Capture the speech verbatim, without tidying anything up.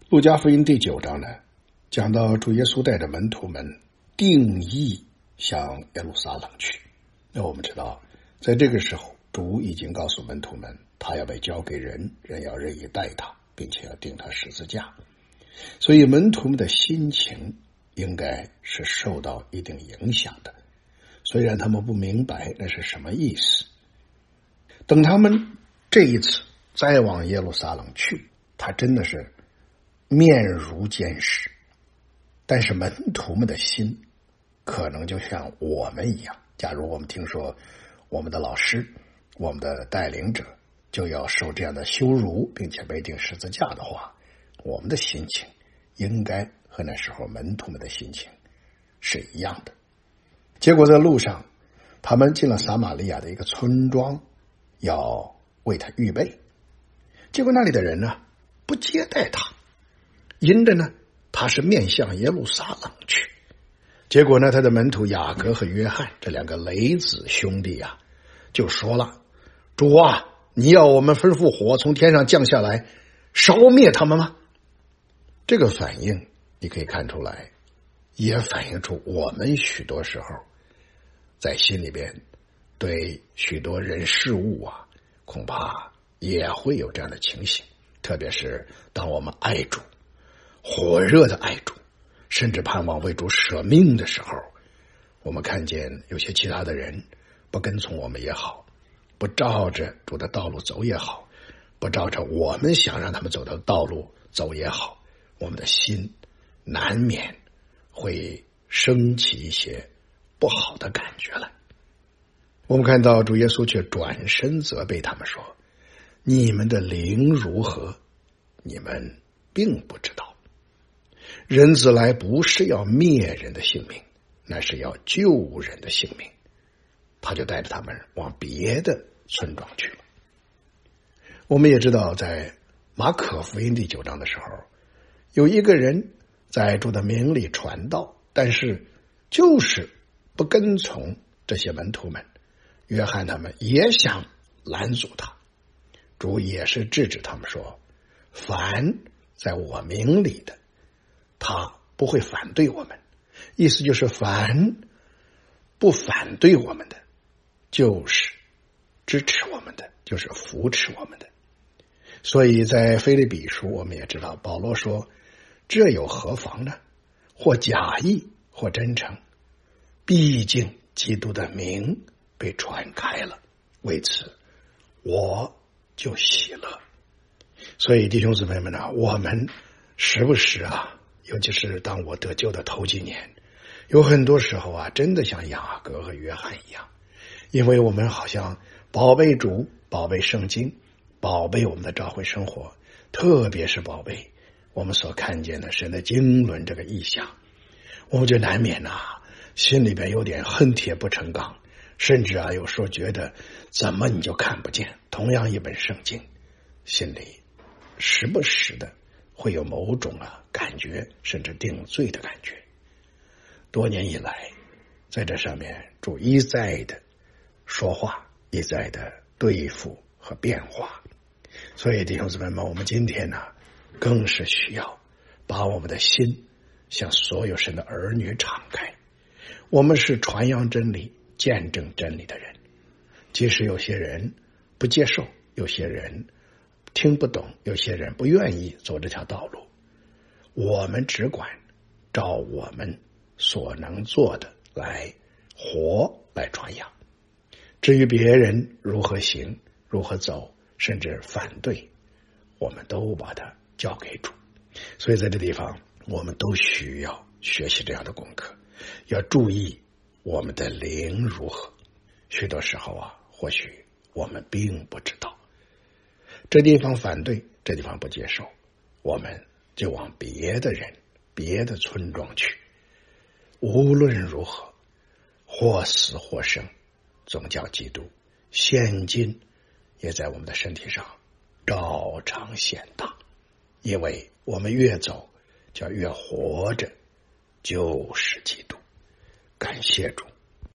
路加福音第九章呢，讲到主耶稣带着门徒们定义向耶路撒冷去。那我们知道，在这个时候，主已经告诉门徒们，他要被交给人，人要任意待他，并且要钉他十字架。所以门徒们的心情应该是受到一定影响的，虽然他们不明白那是什么意思。等他们这一次再往耶路撒冷去，他真的是面如坚石，但是门徒们的心可能就像我们一样，假如我们听说我们的老师，我们的带领者就要受这样的羞辱，并且被钉十字架的话，我们的心情应该和那时候门徒们的心情是一样的。结果在路上，他们进了撒玛利亚的一个村庄，要为他预备。结果那里的人呢，不接待他，因着呢他是面向耶路撒冷去。结果呢，他的门徒雅各和约翰这两个雷子兄弟啊，就说了：主啊，你要我们吩咐火从天上降下来烧灭他们吗？这个反应你可以看出来，也反映出我们许多时候在心里边对许多人事物啊，恐怕也会有这样的情形。特别是当我们爱主，火热的爱主，甚至盼望为主舍命的时候，我们看见有些其他的人不跟从我们也好，不照着主的道路走也好，不照着我们想让他们走的道路走也好，我们的心难免会升起一些不好的感觉来。我们看到主耶稣却转身责备他们说：你们的灵如何，你们并不知道。人子来不是要灭人的性命，乃是要救人的性命。他就带着他们往别的村庄去了。我们也知道，在马可福音第九章的时候，有一个人在主的名里传道，但是就是不跟从这些门徒们。约翰他们也想拦阻他，主也是制止他们说：凡在我名里的，他不会反对我们。意思就是凡不反对我们的，就是支持我们的，就是扶持我们的。所以在腓立比书我们也知道，保罗说：这有何妨呢？或假意或真诚，毕竟基督的名被传开了，为此我就喜乐。所以弟兄姊妹们呢，我们时不时啊，尤其是当我得救的头几年，有很多时候啊，真的像雅各和约翰一样，因为我们好像宝贝主，宝贝圣经，宝贝我们的教会生活，特别是宝贝我们所看见的神的经纶这个意象，我们就难免啊，心里边有点恨铁不成钢，甚至啊，有时候觉得怎么你就看不见同样一本圣经，心里时不时的会有某种啊感觉，甚至定罪的感觉。多年以来，在这上面主一再的说话，一再的对付和变化。所以弟兄姊妹们，我们今天呢，更是需要把我们的心向所有神的儿女敞开。我们是传扬真理、见证真理的人，即使有些人不接受，有些人听不懂，有些人不愿意走这条道路，我们只管照我们所能做的来活，来传扬。至于别人如何行，如何走，甚至反对，我们都把它交给主。所以在这地方，我们都需要学习这样的功课，要注意我们的灵如何。许多时候啊，或许我们并不知道，这地方反对，这地方不接受，我们就往别的人、别的村庄去。无论如何，或死或生，总叫基督现今也在我们的身体上照常显大。因为我们越走，就越活着，就是基督。感谢主。